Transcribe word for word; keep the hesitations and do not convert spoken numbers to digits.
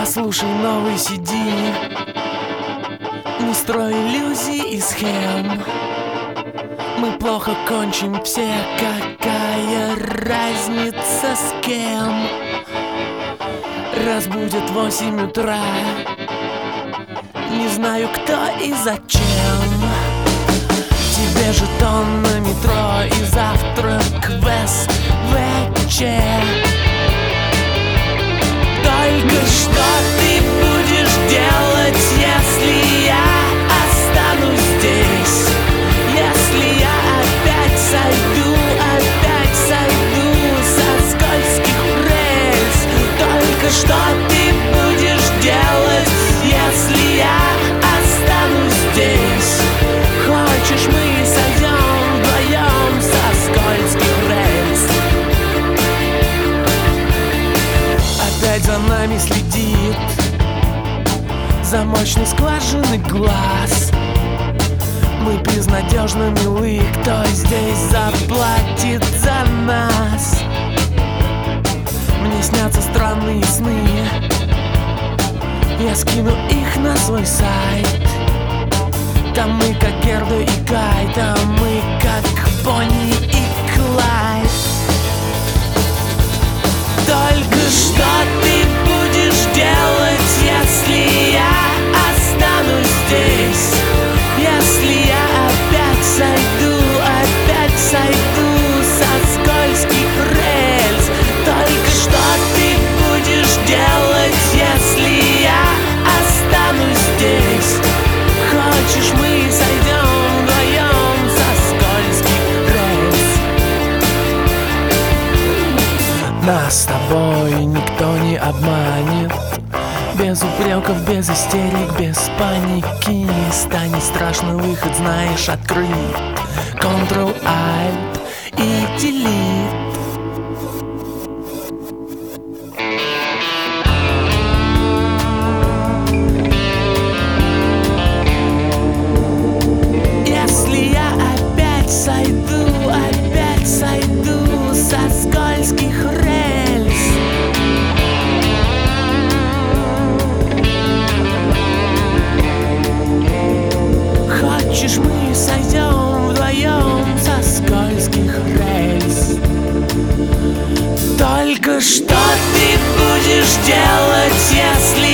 Послушай новый си ди, не строй иллюзий и схем. Мы плохо кончим все, какая разница с кем. Разбудит восемь утра, не знаю кто и зачем. Тебе жетон на метро и завтрак в эс вэ че. Только что ты будешь делать, если я останусь здесь? Если я опять сойду, опять сойду со скользких рельс? Только что ты будешь делать, если я останусь здесь? Хочешь, мы сойдем вдвоем со скользких рельс? Опять за нами следит замочной скважины глаз. Мы безнадежно милы, кто здесь заплатит за нас? Мне снятся странные сны, я скину их на свой сайт. Там мы как Герда и Кай, там мы как Бонни и Клайд. Только что ты будешь делать, если я останусь здесь? Если я опять сойду, опять сойду со скользких рельс? Только что ты будешь делать, если я останусь здесь? Хочешь, мы сойдем вдвоем со скользких рельс? Нас с тобой никто не обманет. Без упреков, без истерик, без паники. Станет страшный выход, знаешь, открыть контрол-альт и делит. Если я опять сойду, опять сойду со скользких рельс? Хочешь, мы сойдем вдвоем со скользких рельс? Только что ты будешь делать, если